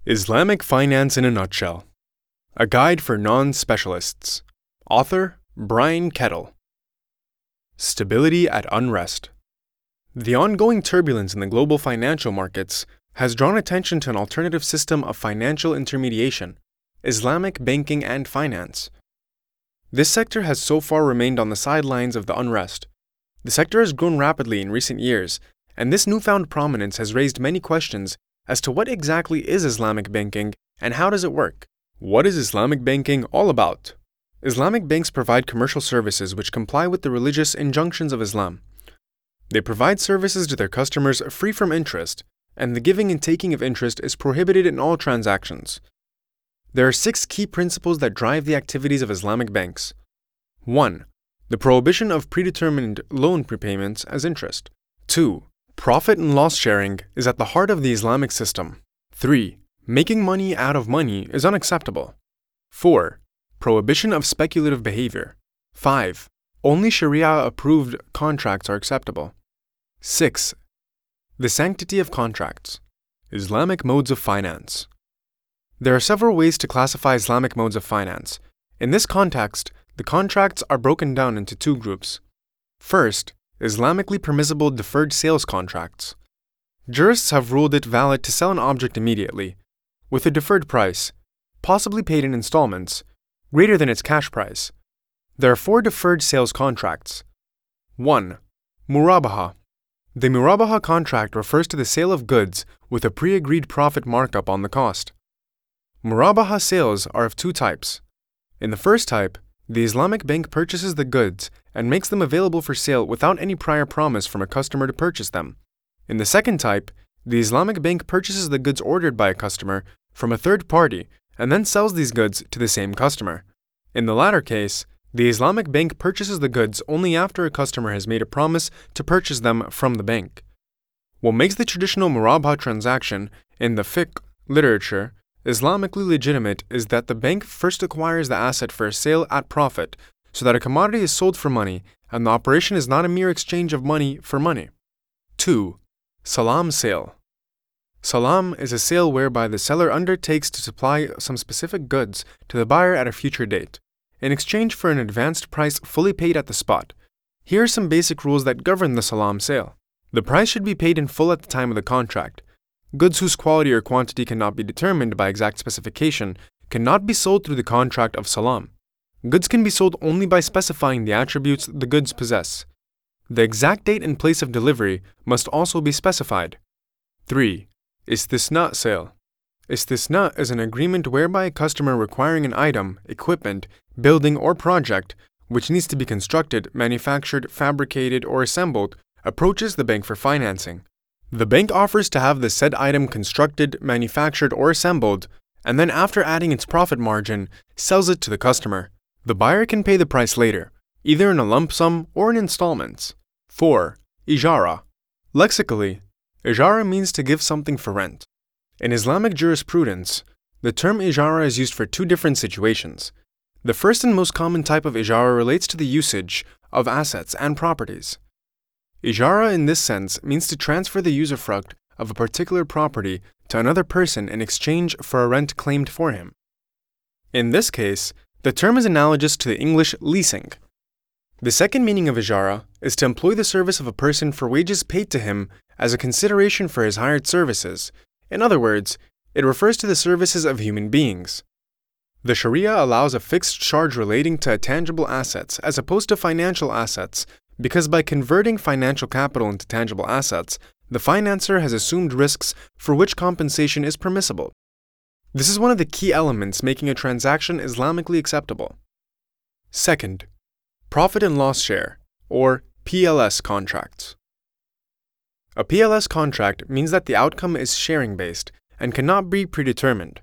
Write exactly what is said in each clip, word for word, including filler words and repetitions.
Islamic Finance in a Nutshell. A Guide for Non-Specialists. Author, Brian Kettle. Stability at Unrest. The ongoing turbulence in the global financial markets has drawn attention to an alternative system of financial intermediation, Islamic banking and finance. This sector has so far remained on the sidelines of the unrest. The sector has grown rapidly in recent years, and this newfound prominence has raised many questions as to what exactly is Islamic banking and how does it work. What is Islamic banking all about? Islamic banks provide commercial services which comply with the religious injunctions of Islam. They provide services to their customers free from interest, and the giving and taking of interest is prohibited in all transactions. There are six key principles that drive the activities of Islamic banks. one. The prohibition of predetermined loan prepayments as interest. two. Profit and loss sharing is at the heart of the Islamic system. three. Making money out of money is unacceptable. four. Prohibition of speculative behavior. five. Only Sharia-approved contracts are acceptable. six. The sanctity of contracts. Islamic modes of finance. There are several ways to classify Islamic modes of finance. In this context, the contracts are broken down into two groups. First, Islamically permissible deferred sales contracts. Jurists have ruled it valid to sell an object immediately, with a deferred price, possibly paid in installments, greater than its cash price. There are four deferred sales contracts. one. Murabaha. The Murabaha contract refers to the sale of goods with a pre-agreed profit markup on the cost. Murabaha sales are of two types. In the first type, the Islamic bank purchases the goods and makes them available for sale without any prior promise from a customer to purchase them. In the second type, the Islamic bank purchases the goods ordered by a customer from a third party and then sells these goods to the same customer. In the latter case, the Islamic bank purchases the goods only after a customer has made a promise to purchase them from the bank. What makes the traditional Murabaha transaction in the fiqh literature Islamically legitimate is that the bank first acquires the asset for a sale at profit, so that a commodity is sold for money and the operation is not a mere exchange of money for money. two. Salam sale. Salam is a sale whereby the seller undertakes to supply some specific goods to the buyer at a future date, in exchange for an advanced price fully paid at the spot. Here are some basic rules that govern the salam sale. The price should be paid in full at the time of the contract. Goods whose quality or quantity cannot be determined by exact specification cannot be sold through the contract of salam. Goods can be sold only by specifying the attributes the goods possess. The exact date and place of delivery must also be specified. three. Istisna sale. Istisna is an agreement whereby a customer requiring an item, equipment, building, or project which needs to be constructed, manufactured, fabricated, or assembled approaches the bank for financing. The bank offers to have the said item constructed, manufactured, or assembled, and then after adding its profit margin, sells it to the customer. The buyer can pay the price later, either in a lump sum or in installments. four. Ijara. Lexically, ijara means to give something for rent. In Islamic jurisprudence, the term ijara is used for two different situations. The first and most common type of ijara relates to the usage of assets and properties. Ijara in this sense means to transfer the usufruct of a particular property to another person in exchange for a rent claimed for him. In this case, the term is analogous to the English leasing. The second meaning of ijara is to employ the service of a person for wages paid to him as a consideration for his hired services. In other words, it refers to the services of human beings. The Sharia allows a fixed charge relating to tangible assets as opposed to financial assets, because by converting financial capital into tangible assets, the financer has assumed risks for which compensation is permissible. This is one of the key elements making a transaction Islamically acceptable. Second, profit and loss share, or P L S contracts. A P L S contract means that the outcome is sharing-based and cannot be predetermined.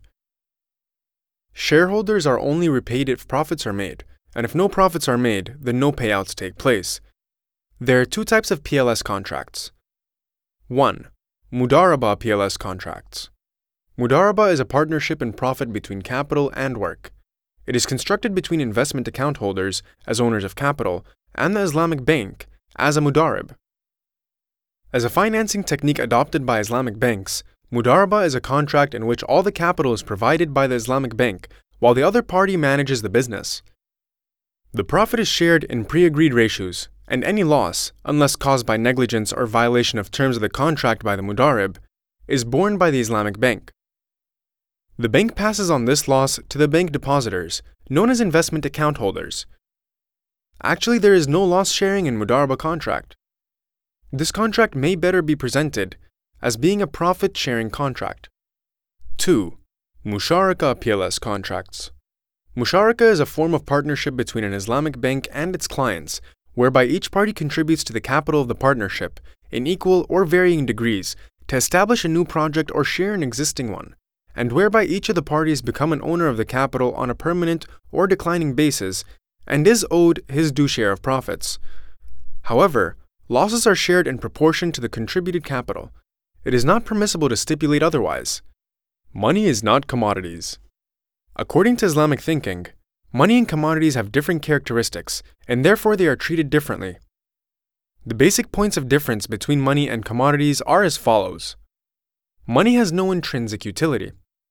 Shareholders are only repaid if profits are made, and if no profits are made, then no payouts take place. There are two types of P L S contracts. one. Mudaraba P L S contracts. Mudaraba is a partnership in profit between capital and work. It is constructed between investment account holders, as owners of capital, and the Islamic bank, as a mudarib. As a financing technique adopted by Islamic banks, Mudaraba is a contract in which all the capital is provided by the Islamic bank, while the other party manages the business. The profit is shared in pre-agreed ratios, and any loss, unless caused by negligence or violation of terms of the contract by the mudarib, is borne by the Islamic bank. The bank passes on this loss to the bank depositors, known as investment account holders. Actually, there is no loss sharing in mudaraba contract. This contract may better be presented as being a profit-sharing contract. two. Musharaka P L S contracts. Musharaka is a form of partnership between an Islamic bank and its clients, whereby each party contributes to the capital of the partnership in equal or varying degrees to establish a new project or share an existing one, and whereby each of the parties become an owner of the capital on a permanent or declining basis and is owed his due share of profits. However, losses are shared in proportion to the contributed capital. It is not permissible to stipulate otherwise. Money is not commodities. According to Islamic thinking, money and commodities have different characteristics, and therefore they are treated differently. The basic points of difference between money and commodities are as follows. Money has no intrinsic utility.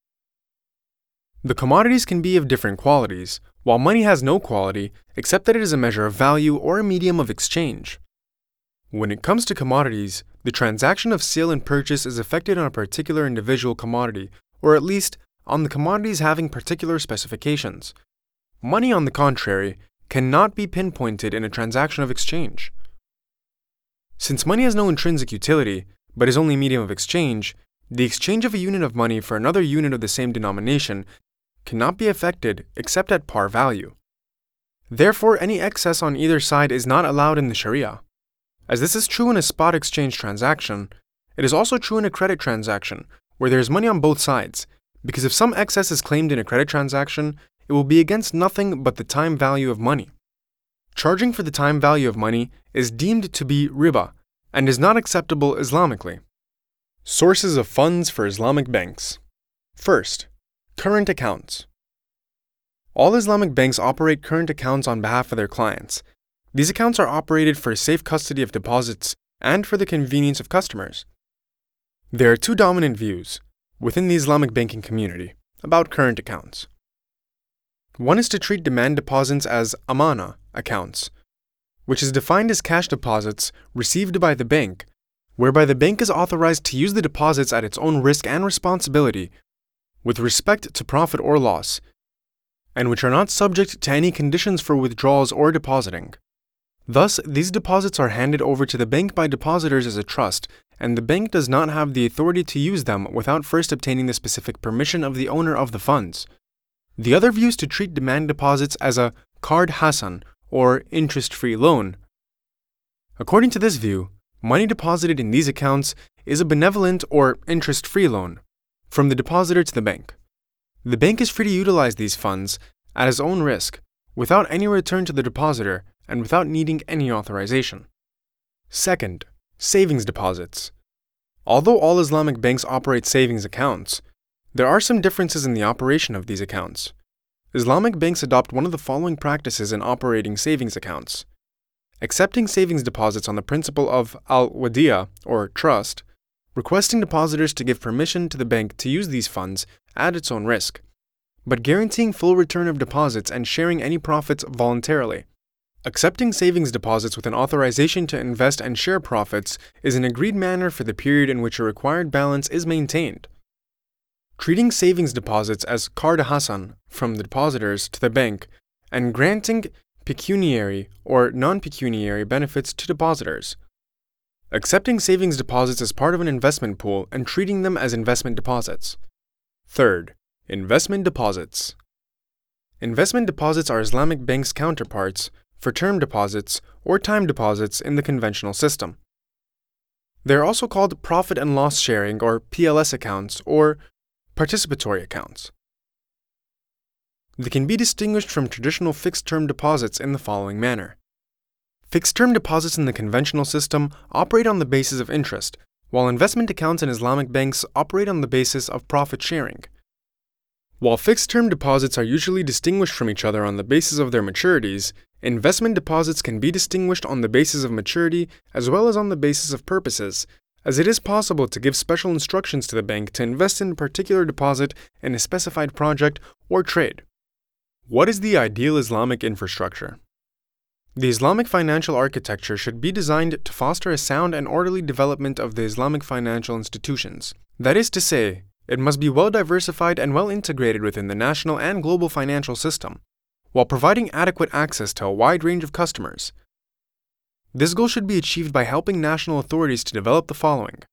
The commodities can be of different qualities, while money has no quality except that it is a measure of value or a medium of exchange. When it comes to commodities, the transaction of sale and purchase is effected on a particular individual commodity, or at least on the commodities having particular specifications. Money, on the contrary, cannot be pinpointed in a transaction of exchange. Since money has no intrinsic utility, but is only a medium of exchange, the exchange of a unit of money for another unit of the same denomination cannot be effected except at par value. Therefore, any excess on either side is not allowed in the Sharia. As this is true in a spot exchange transaction, it is also true in a credit transaction, where there is money on both sides, because if some excess is claimed in a credit transaction, it will be against nothing but the time value of money. Charging for the time value of money is deemed to be riba and is not acceptable Islamically. Sources of funds for Islamic banks. First, current accounts. All Islamic banks operate current accounts on behalf of their clients. These accounts are operated for safe custody of deposits and for the convenience of customers. There are two dominant views within the Islamic banking community about current accounts. One is to treat demand deposits as amana accounts, which is defined as cash deposits received by the bank, whereby the bank is authorized to use the deposits at its own risk and responsibility with respect to profit or loss, and which are not subject to any conditions for withdrawals or depositing. Thus, these deposits are handed over to the bank by depositors as a trust, and the bank does not have the authority to use them without first obtaining the specific permission of the owner of the funds. The other view is to treat demand deposits as a qard hasan, or interest-free loan. According to this view, money deposited in these accounts is a benevolent or interest-free loan from the depositor to the bank. The bank is free to utilize these funds at its own risk, without any return to the depositor and without needing any authorization. Second, savings deposits. Although all Islamic banks operate savings accounts, there are some differences in the operation of these accounts. Islamic banks adopt one of the following practices in operating savings accounts: accepting savings deposits on the principle of al-wadiya, or trust, requesting depositors to give permission to the bank to use these funds at its own risk, but guaranteeing full return of deposits and sharing any profits voluntarily. Accepting savings deposits with an authorization to invest and share profits is an agreed manner for the period in which a required balance is maintained. Treating savings deposits as qard hasan from the depositors to the bank and granting pecuniary or non-pecuniary benefits to depositors. Accepting savings deposits as part of an investment pool and treating them as investment deposits. Third, investment deposits. Investment deposits are Islamic banks' counterparts for term deposits or time deposits in the conventional system. They are also called profit and loss sharing or P L S accounts or participatory accounts. They can be distinguished from traditional fixed-term deposits in the following manner. Fixed-term deposits in the conventional system operate on the basis of interest, while investment accounts in Islamic banks operate on the basis of profit sharing. While fixed-term deposits are usually distinguished from each other on the basis of their maturities, investment deposits can be distinguished on the basis of maturity as well as on the basis of purposes, as it is possible to give special instructions to the bank to invest in a particular deposit in a specified project or trade. What is the ideal Islamic infrastructure? The Islamic financial architecture should be designed to foster a sound and orderly development of the Islamic financial institutions. That is to say, it must be well diversified and well integrated within the national and global financial system, while providing adequate access to a wide range of customers. This goal should be achieved by helping national authorities to develop the following: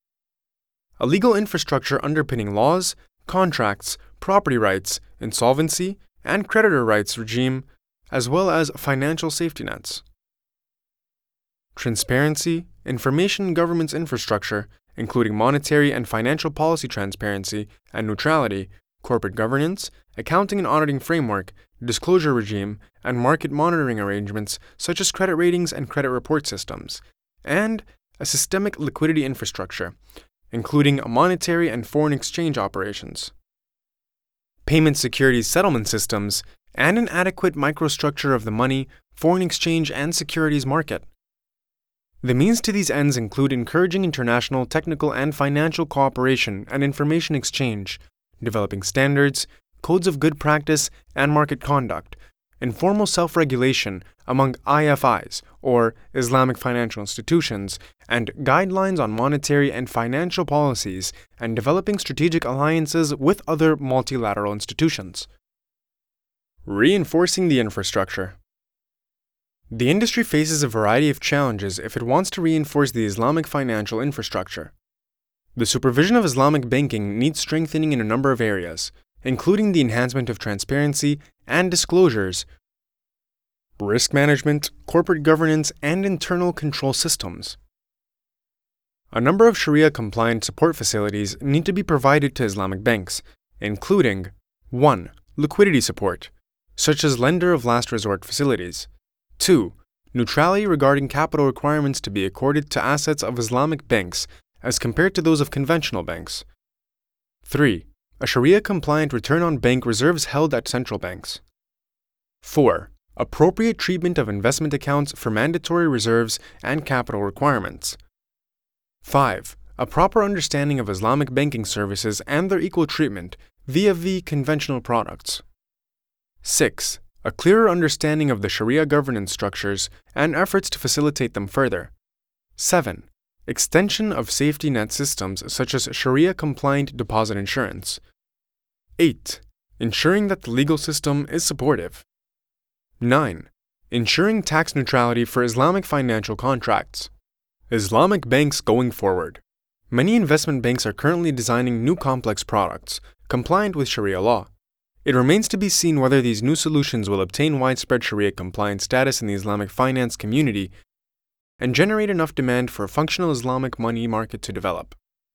a legal infrastructure underpinning laws, contracts, property rights, insolvency, and creditor rights regime, as well as financial safety nets. Transparency, information governance infrastructure, including monetary and financial policy transparency and neutrality, corporate governance, accounting and auditing framework, disclosure regime, and market monitoring arrangements such as credit ratings and credit report systems, and a systemic liquidity infrastructure, including monetary and foreign exchange operations, payment securities settlement systems, and an adequate microstructure of the money, foreign exchange, and securities market. The means to these ends include encouraging international technical and financial cooperation and information exchange, developing standards, codes of good practice, and market conduct, informal self-regulation among I F Is, or Islamic financial institutions, and guidelines on monetary and financial policies, and developing strategic alliances with other multilateral institutions. Reinforcing the infrastructure. The industry faces a variety of challenges if it wants to reinforce the Islamic financial infrastructure. The supervision of Islamic banking needs strengthening in a number of areas, including the enhancement of transparency and disclosures, risk management, corporate governance, and internal control systems. A number of Sharia-compliant support facilities need to be provided to Islamic banks, including one. Liquidity support, such as lender of last resort facilities. two. Neutrality regarding capital requirements to be accorded to assets of Islamic banks as compared to those of conventional banks. three. A Sharia-compliant return on bank reserves held at central banks. four. Appropriate treatment of investment accounts for mandatory reserves and capital requirements. five. A proper understanding of Islamic banking services and their equal treatment vis-a-vis conventional products. six. A clearer understanding of the Sharia governance structures and efforts to facilitate them further. seven. Extension of safety net systems such as Sharia-compliant deposit insurance. eight. Ensuring that the legal system is supportive. nine. Ensuring tax neutrality for Islamic financial contracts. Islamic banks going forward. Many investment banks are currently designing new complex products, compliant with Sharia law. It remains to be seen whether these new solutions will obtain widespread Sharia-compliant status in the Islamic finance community and generate enough demand for a functional Islamic money market to develop.